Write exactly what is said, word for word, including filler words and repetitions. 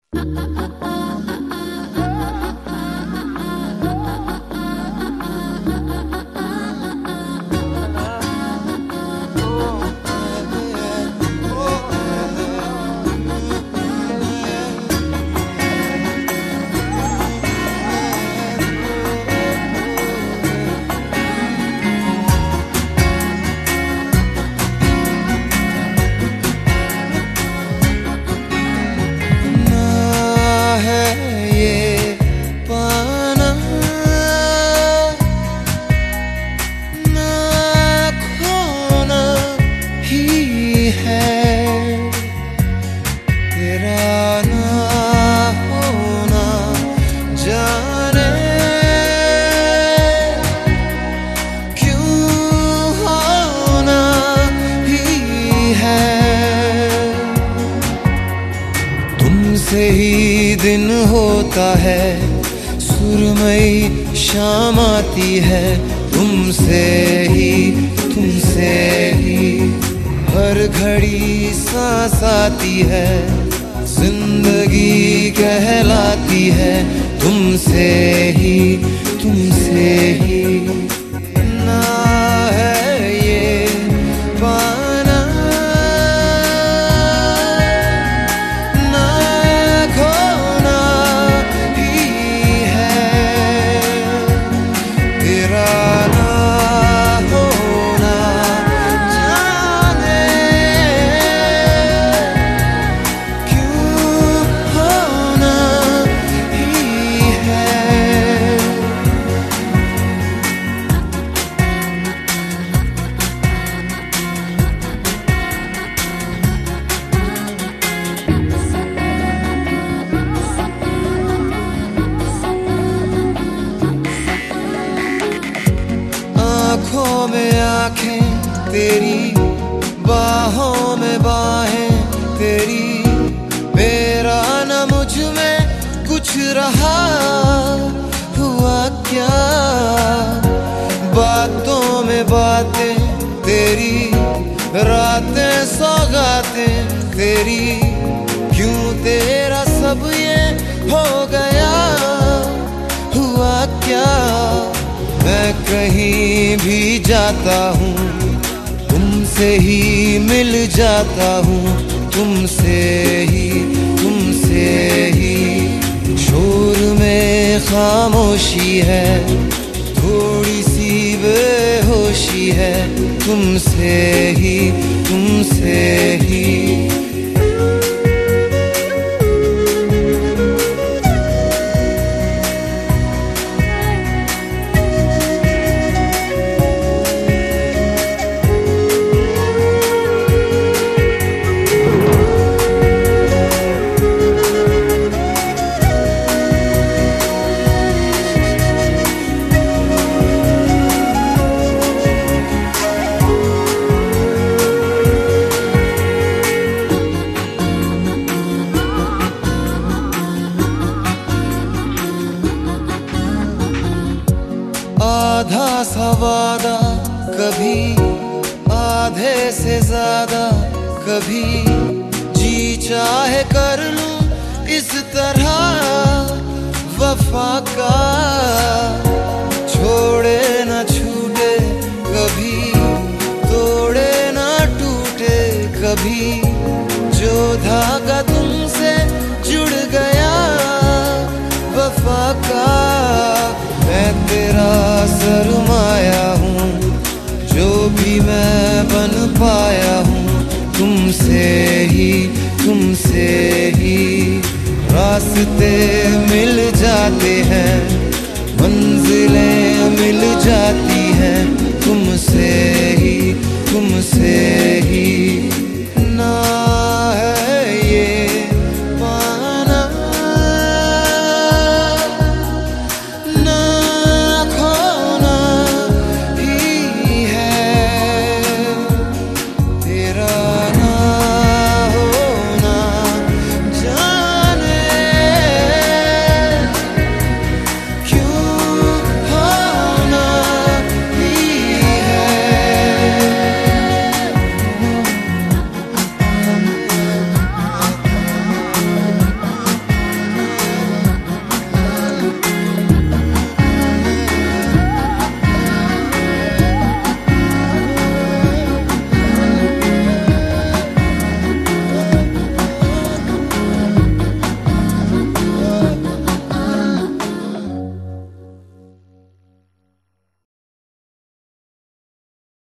तुमसे ही दिन होता है, सुरमई शाम आती है, तुमसे ही तुमसे ही हर घड़ी सांस आती है, जिंदगी कहलाती है, तुमसे ही तुमसे ही। ना है ये पाना ना खोना ही है, तेरा ना होना जाने क्यों होना ही है। आँखों में आँखें तेरी, बाहों में बाहें तेरी, मेरा न मुझ में कुछ रहा हुआ क्या। बातों में बातें तेरी, रातें सौगातें तेरी, क्यों तेरा सब ये हो गया हुआ क्या। मैं कहीं भी जाता हूँ, तुमसे ही मिल जाता हूँ, तुमसे ही तुमसे ही। शोर में खामोशी है, थोड़ी सी बेहोशी है, तुमसे ही तुमसे ही। आधा सा वादा कभी, आधे से ज्यादा कभी, जी चाहे कर लूं इस तरह वफा का। छोड़े न छूटे कभी, तोड़े न टूटे कभी, जो धागा तुमसे जुड़ गया वफा का। मैं तेरा सरमाया हूँ, जो भी मैं बन पाया हूँ, तुमसे ही तुमसे ही। रास्ते मिल जाते हैं, मंजिलें मिल जाती हैं, तुमसे ही तुमसे ही।